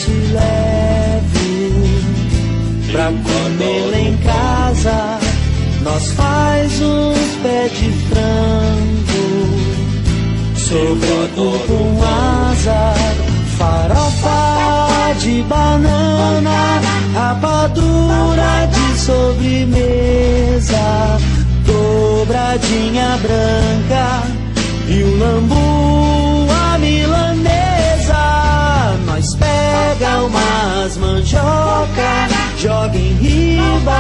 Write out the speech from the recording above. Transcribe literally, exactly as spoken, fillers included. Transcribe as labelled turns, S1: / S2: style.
S1: e leve pra comer lá em casa. Nós faz uns pé de frango, sobretudo com asa, farofa de banana, rapadura de sobremesa, dobradinha branca e o lambu a milanesa. Nós pega umas mandioca, joga em riba